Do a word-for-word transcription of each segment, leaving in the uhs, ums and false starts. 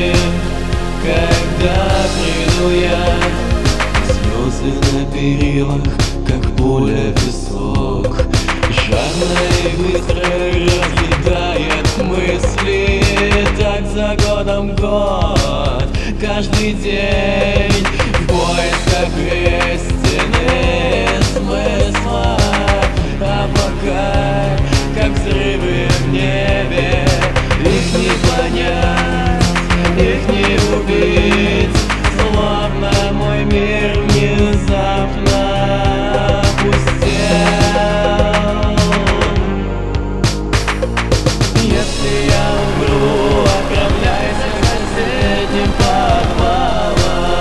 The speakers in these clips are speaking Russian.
когда приду я. Слезы на перилах, как пуля в песок, жадно и быстро разъедает мысли. Так за годом год, каждый день в поисках истины смысла. А пока, как взрывы в небе, их не понять, их не убить. Словно мой мир внезапно опустел. Если я умру, отправляйся к соседним подвалам.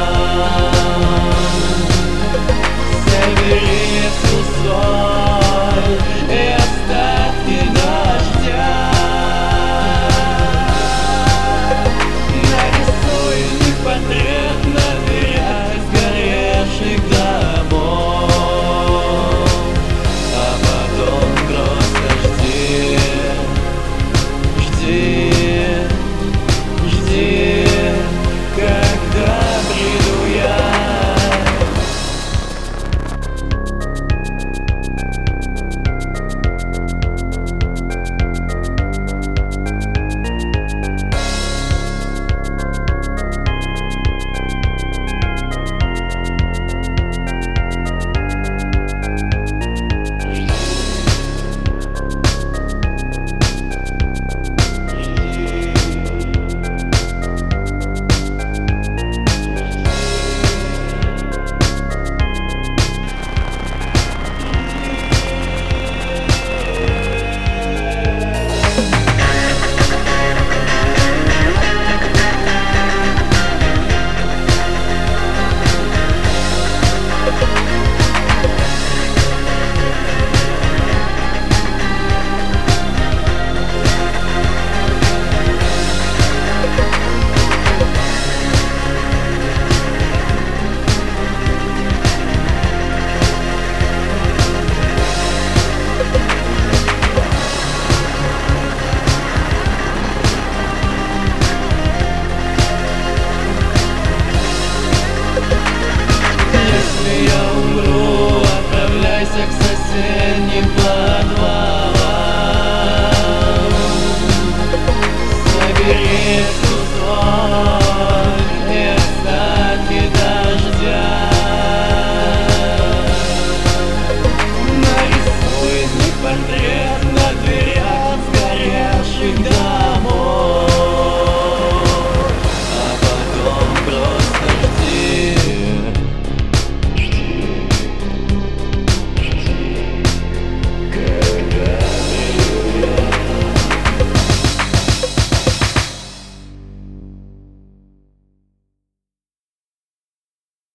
Собери всю соль и остатки дождя. Нарисуй их портрет на дверях сгоревших домов. А потом просто жди, жди, жди, когда приду я. К соседним подвалам. Собери